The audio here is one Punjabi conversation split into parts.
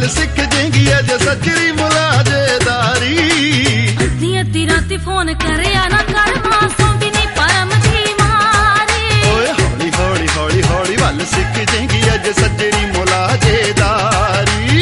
ਵੱਲ ਸਿੱਖ ਜੇਂਗੀ ਅਜ ਸੱਜਰੀ ਮੁਲਾਜੇਦਾਰੀ। ਅੱਧੀ ਅੱਧੀ ਰਾਤੀ ਫੋਨ ਕਰਿਆ ਨਾ ਕਰ ਮਾਂ ਸੌਂਦੀ ਨੀ ਪਰਮ ਦੀ ਮਾਰੀ। ਓਏ ਹੌਲੀ ਹੌਲੀ ਹੌਲੀ ਹੌਲੀ ਵੱਲ ਸਿੱਖ ਜੇਂਗੀ ਅਜ ਸੱਜਰੀ ਮੁਲਾਜੇਦਾਰੀ।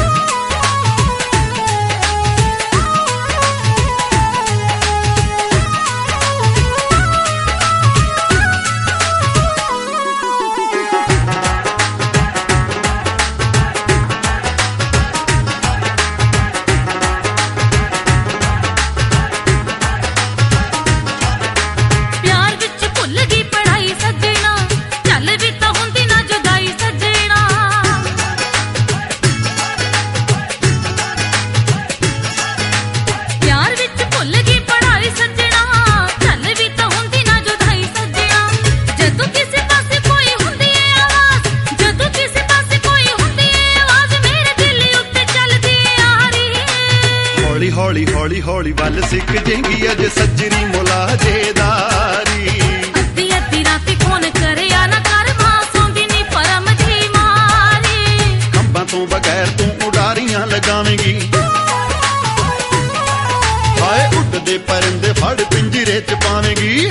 ਹੌਲੀ ਹੌਲੀ ਹੌਲੀ ਵੱਲ ਸਿੱਖ ਜੇਂਗੀ ਅਜ ਸੱਜਰੀ ਮੁਲਾਜੇਦਾਰੀ। ਅੱਧੀ ਅੱਧੀ ਰਾਤੀ ਫੋਨ ਕਰਿਆ ਨਾ ਕਰ ਮਾਂ ਸੌਂਦੀ ਨੀ ਪਰਮ ਦੀ ਮਾਰੀ। ਖੰਭਾਂ ਤੋਂ ਬਗੈਰ ਤੂੰ ਉਡਾਰੀਆਂ ਲਗਾਵੇਂਗੀ। ਹਾਏ ਉੱਡਦੇ ਪਰਿੰਦੇ ਫੜ ਪਿੰਜਰੇ ਚ ਪਾਵੇਂਗੀ।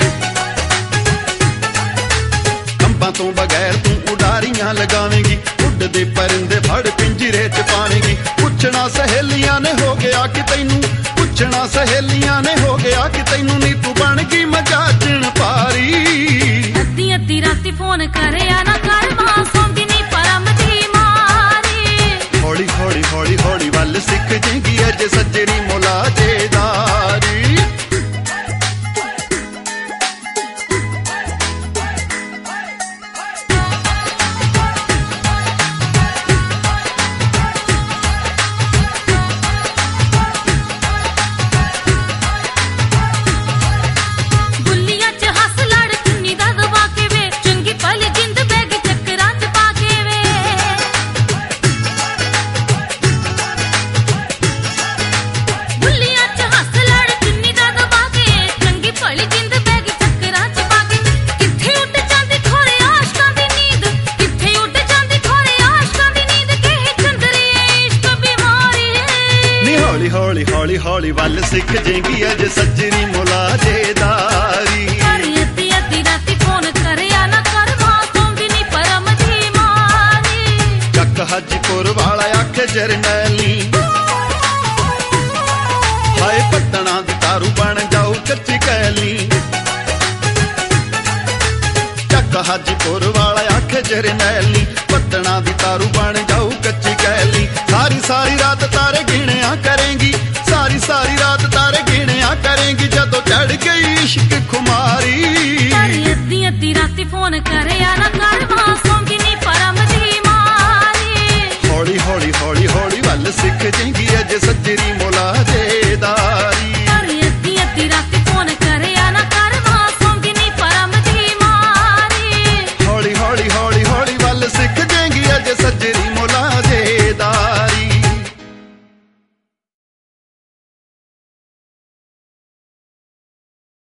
ਖੰਭਾਂ ਤੋਂ ਬਗੈਰ ਤੂੰ ਉਡਾਰੀਆਂ ਲਗਾਵੇਂਗੀ। ਉੱਡਦੇ ਪਰਿੰਦੇ ਫੜ ਪਿੰਜਰੇ ਚ ਪਾਵੇਂਗੀ। ਪੁੱਛਣਾ ਸਹੇਲੀਆਂ ਨੇ ਹੋ ਗਿਆ ਕਿ ਤੈਨੂੰ, ਪੁੱਛਣਾ ਸਹੇਲੀਆਂ ਨੇ ਹੋ ਗਿਆ ਕਿ ਤੈਨੂੰ ਨੀ ਤੂੰ ਬਣ ਗਈ ਮਜਾਜਣ ਪਾਰੀ। ਅੱਧੀ ਅੱਧੀ ਰਾਤੀ ਫੋਨ ਕਰਿਆ ਨਾ ਕਰ ਮਾਂ ਸੌਂਦੀ ਨੀ ਪਰਮ ਦੀ ਮਾਰੀ। ਹੌਲੀ ਹੌਲੀ ਹੌਲੀ ਹੌਲੀ ਵੱਲ ਸਿੱਖ ਜੇਂਗੀ ਅਜ ਸੱਜਰੀ ਮੁਲਾਜੇਦਾਰੀ। ਹੌਲੀ ਹੌਲੀ ਹੌਲੀ ਵੱਲ ਸਿੱਖ ਜੇਂਗੀ ਅਜ ਸੱਜਰੀ ਮੁਲਾਜੇਦਾਰੀ। ਅੱਧੀ ਅੱਧੀ ਰਾਤੀ ਫੋਨ ਕਰਿਆ ਨਾ ਕਰ ਮਾਂ ਸੌਂਦੀ ਨੀ ਪਰਮ ਦੀ ਮਾਰੀ। ਚੱਕ ਹਾਜੀਪੁਰ ਵਾਲਾ ਆਖੇ ਜਰਨੈਲੀ। ਹਾਏ ਪੱਤਣਾ ਦੀ ਤਾਰੂ ਬਣ ਜਾਊ ਕੱਚੀ ਕੈਲੀ। ਚੱਕ ਹਾਜੀਪੁਰ ਵਾਲਾ ਆਖੇ ਜਰਨੈਲੀ। ਪੱਤਣਾ ਦੀ ਤਾਰੂ ਬਣ ਜਾਊ ਕੱਚੀ ਕੈਲੀ। ਸਾਰੀ ਸਾਰੀ ਰਾਤ ਤਾਰੇ ਗਿਣਿਆ ਕਰੇਂਗੀ। ਸਾਰੀ ਸਾਰੀ ਰਾਤ ਤਾਰੇ ਗਿਣਿਆ ਕਰੇਂਗੀ ਜਦੋਂ ਚੜ ਗਈ ਇਸ਼ਕ ਖੁਮਾਰੀ। ਅੱਧੀ ਅੱਧੀ ਰਾਤੀ ਫੋਨ ਕਰ